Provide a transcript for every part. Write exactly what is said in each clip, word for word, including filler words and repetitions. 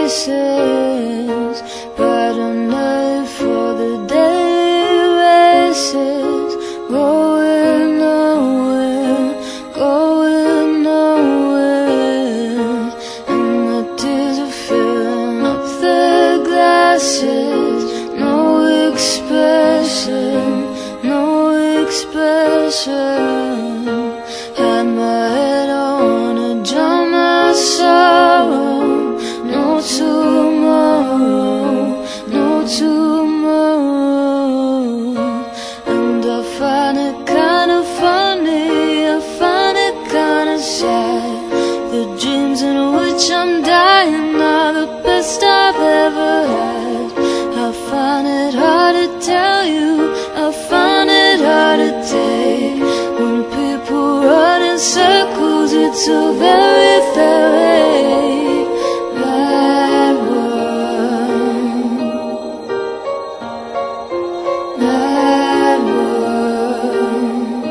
faces, bright and early for the day races, going nowhere, going nowhere, and the tears are filling up their glasses. No expression, no expression. Had my head on a drum, my sorrow. No tomorrow, no tomorrow. And I find it kinda funny, I find it kinda sad. The dreams in which I'm dying are the best I've ever had. I find it hard to tell you, I find it hard to take. When people run in circles, it's a very, very bad world, bad world.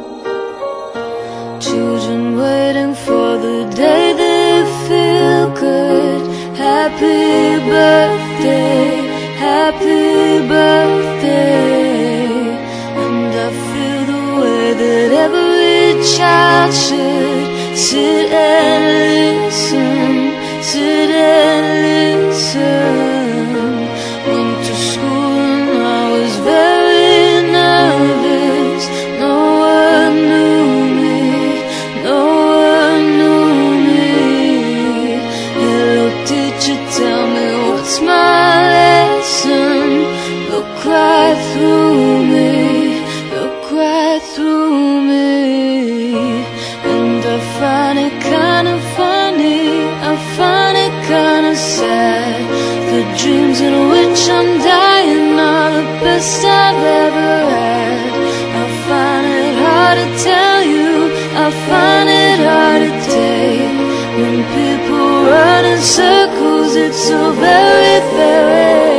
Children waiting for the day they feel good. Happy birthday, happy birthday. And I feel the way that every child should sit and listen, sit and listen. Went to school and I was very nervous. No one knew me, no one knew me. Hello teacher, tell me what's my lesson. Look right through me, look right through me. And I find it kinda funny, I find it kinda sad. The dreams in which I'm dying are the best I've ever had. I find it hard to tell you, I find it hard to take. When people run in circles, it's so very, very